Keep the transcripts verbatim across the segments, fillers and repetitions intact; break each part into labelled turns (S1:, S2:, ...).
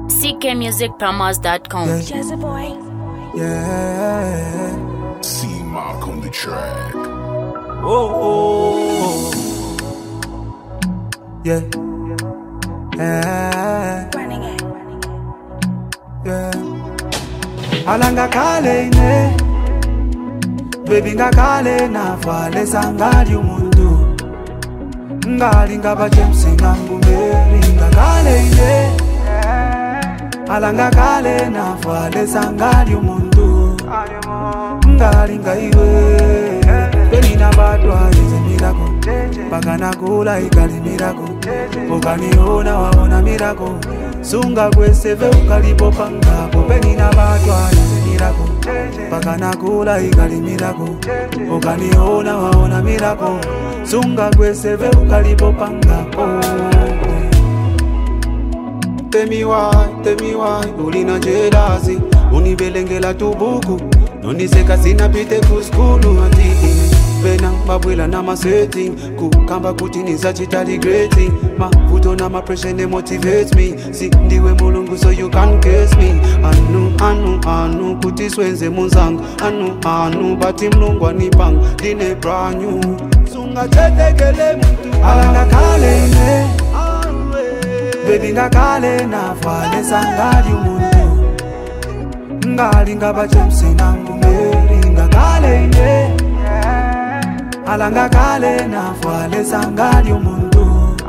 S1: C K music promos dot com.
S2: Yeah.
S3: Jazzy boy.
S2: Yeah.
S4: C Mark on the track.
S2: Oh, oh, oh. Yeah. Yeah.
S3: Running it.
S2: Yeah. Alanga kale ine baby ngakale navale sangali umuntu ngali ngaba James ngambumeli ngakale ine alanga kale navale sangali umuntu ngali ngaiwe penina batwa ize mirako bagana kula ikali mirako ukaniona waona mirako sunga kweseve ukalipo pangapo penina batwa ize mirako bagana kula ikali mirako ukaniona waona mirako sunga kweseve ukalipo pangapo. Tell me why, tell me why ulina jealousy unibelengela tubuku noniseka sina pite kuskulu ati pena babwela na masetting kukamba kuti nizachitali greating mavuto na pressure ne motivate me si ndiwe mulungu so you can't curse me anu anu anu kuti swenze munzangu anu anu bati mlungu anipanga dine branyu sunga tetekele mtu alanga kale ine baby ngakale navale sangali umuntu ngali ngaba James ngambumeli ngakale ine alanga kale navale sangali umuntu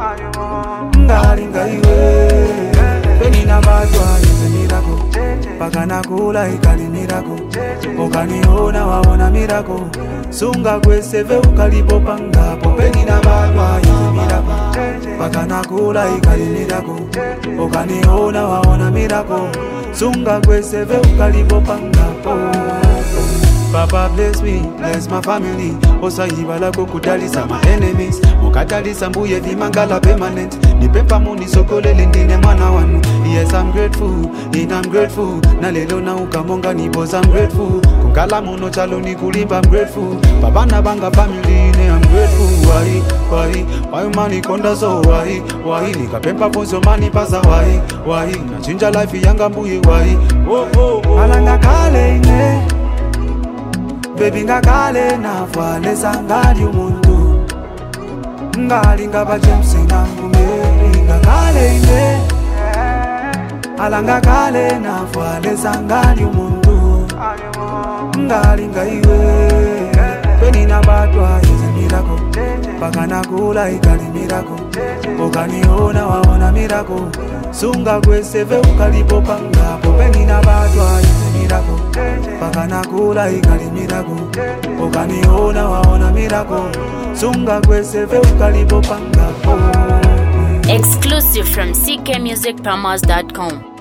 S2: ngali ngaiwe penina batwa ize mirako bagana kula ikali mirako ukaniona waona mirako sunga kweseve ukalipo pangapo penina batwa ize mirako bagana kula ikali mirako ukaniona waona mirako sunga kweseve ukalipo pangapo. Papa bless me, bless my family. Osa ibala kukutalisa my enemies. Mukatalisa mbuye vimangala permanent. Nipepa muni sokolele ndine mwana wanu. Yes, I'm grateful, and I'm grateful. Na lelo na ukamonga ni boss, I'm grateful. Kungala muno chalo ni kulimba, I'm grateful. Baba na banga family ne, I'm grateful. Why, why, why money konda so why, why nikapempa ponzo mani pasa why, why na chinja life yanga mbuye why. Oh oh oh. Alanga kale ine baby ngakale navale sangali umuntu ngali ngaba James ngambumeli ngakale ine alanga kale navale sangali umuntu ngali ngaiwe penina batwa ize mirako bagana kula ikali mirako ukaniona waona mirako sunga kweseve ukalipo pangapo penina batwa ize mirako bagana kula ikali mirako ukaniona waona mirako sunga kweseve ukalipo pangapo.
S1: Exclusive from C K music promos dot com.